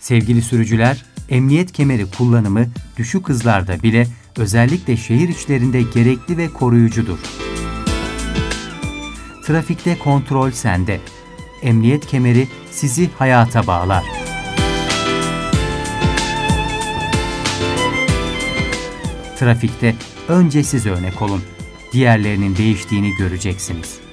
Sevgili sürücüler, emniyet kemeri kullanımı düşük hızlarda bile özellikle şehir içlerinde gerekli ve koruyucudur. Trafikte kontrol sende. Emniyet kemeri sizi hayata bağlar. Trafikte önce siz örnek olun. Diğerlerinin değiştiğini göreceksiniz.